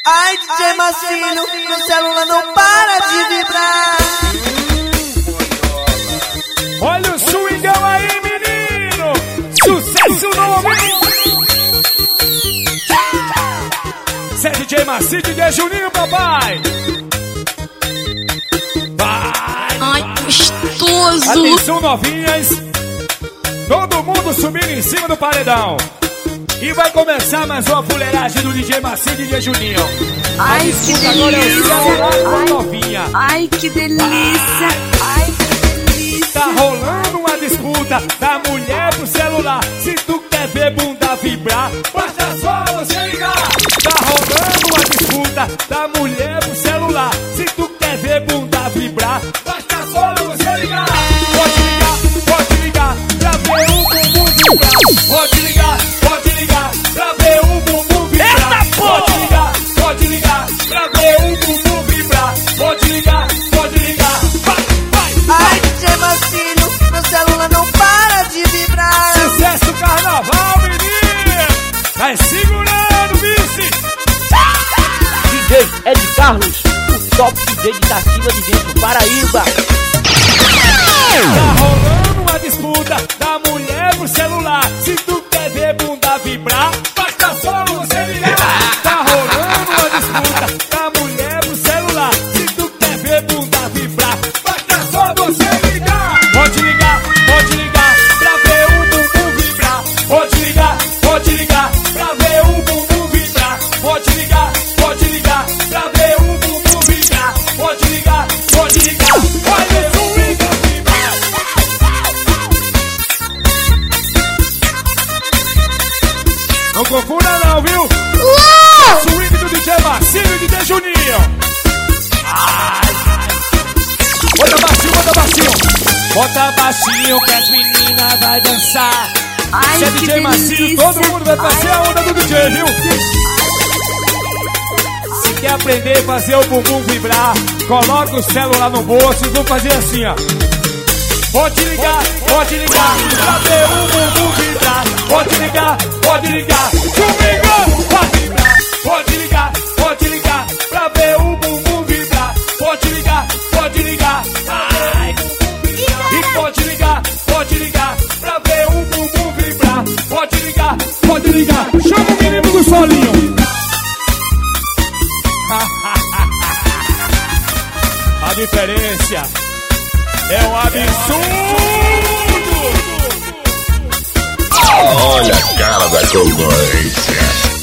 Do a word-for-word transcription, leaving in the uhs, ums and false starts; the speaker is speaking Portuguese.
Ai, D J Marcinho, meu celular não para de vibrar. Olha o swingão aí, menino! Sucesso novo! Cê é D J Marcinho, D J Juninho, papai! Vai! Ai, gostoso! Atenção, novinhas! Todo mundo subindo em cima do paredão! E vai começar mais uma fuleiragem do D J Marcinho e D J Juninho. Ai, que agora é o delícia! celular com a Ai, novinha. ai, que delícia! Ai, que delícia! Tá rolando uma disputa da mulher pro celular. Se tu quer ver bunda vibrar, basta só você ligar. Tá rolando uma disputa da mulher pro celular. Se tu quer ver bunda vibrar, basta só você ligar. Pode ligar, pode ligar, pra ver o bumbum vibrar. Pode ligar, pode ligar, pra ver o bumbum vibrar. Eita, pode ligar, pode ligar, pra ver o bumbum vibrar. Pode ligar, pode ligar, vai, vai, vai. Ai, D J Marcinho, meu celular não para de vibrar. Sucesso do carnaval, menino! Vai segurando, vice! D J Ed Carlos, o top D J de Itativa de dentro, Paraíba. Tá rolando uma disputa da mulher pro celular. Se tu quer ver bunda vibrar, basta só você ligar. Tá rolando uma disputa da mulher pro celular. Se tu quer ver bunda vibrar, basta só você ligar. Pode ligar, pode ligar, pra ver o bumbum vibrar. Pode ligar, pode ligar, pra ver o bumbum vibrar. Pode ligar, pode ligar, pra ver o bumbum vibrar. Pode ligar, pode ligar, olha o swing vibrar. Não confunda não, viu? Uau! Swing do D J Marcinho e D J Juninho. Ai, ai. Bota baixinho, bota baixinho. Bota baixinho que as meninas vai dançar. Ai, Se é que D J Marcinho, delícia! todo mundo vai fazer a onda do D J, viu? Se quer aprender a fazer o bumbum vibrar, coloca o celular no bolso e vou fazer assim, ó. Pode ligar, pode ligar, pra ver o bumbum vibrar. Pode ligar, pode ligar, comigo, pode vibrar. Pode ligar, pode ligar, pra ver o bumbum vibrar. Pode ligar, pode ligar, ai. E pode ligar, pode ligar, pra ver o bumbum vibrar. Pode ligar, pode ligar, chama o menino do solinho. A diferença é um absurdo. Olha a cara da concorrência.